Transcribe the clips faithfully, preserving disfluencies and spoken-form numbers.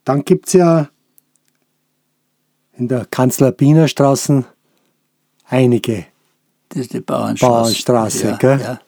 Dann gibt es ja in der Kanzler-Biener-Straße einige. Das ist die Bauernstraße. Bauernstraße, ja, gell? Ja.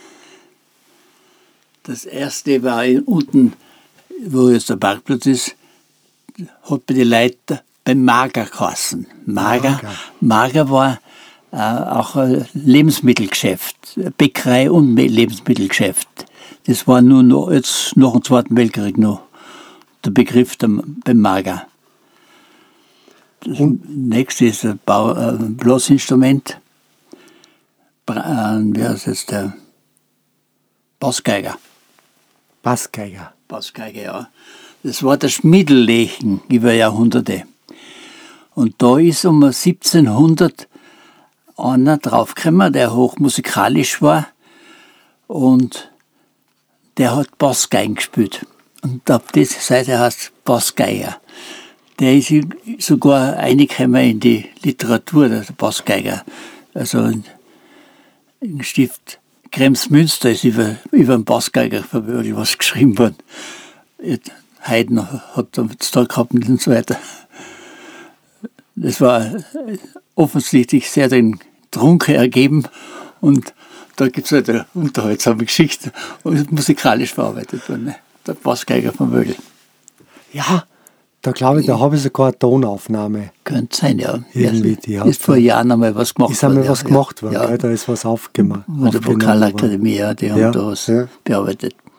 Das erste war unten, wo jetzt der Parkplatz ist, hat bei den Leuten beim Mager geheißen. Mager, Mager. Mager war äh, auch ein Lebensmittelgeschäft, Bäckerei und Lebensmittelgeschäft. Das war nur noch, jetzt nach dem Zweiten Weltkrieg noch der Begriff der, beim Mager. Das nächste ist ein Bau, äh, Blasinstrument. Bra äh, wie heißt jetzt der? Bassgeiger. Bassgeiger. Bassgeiger, ja. Das war der Schmiedellechen über Jahrhunderte. Und da ist um siebzehnhundert einer draufgekommen, der hochmusikalisch war und der hat Bassgeigen gespielt. Und auf dieser Seite heißt Bassgeiger. Der ist sogar reingekommen in die Literatur, der Bassgeiger. Also im Stift Kremsmünster ist über, über den Bassgeiger was geschrieben worden. Haydn hat es da gehabt und so weiter. Das war offensichtlich sehr den Trunk ergeben und da gibt es halt eine unterhaltsame Geschichte und musikalisch verarbeitet worden. Ne? Der Bassgeiger von Wögl. Ja, da glaube ich, da habe ich sogar eine Tonaufnahme. Könnte sein, ja. Irgendwie, die ist, ist vor Jahren einmal was gemacht worden. Ist einmal was ja, gemacht worden, ja. Da ist was aufgemacht. Mit der Vokalakademie, ja, die haben ja, da was ja. bearbeitet.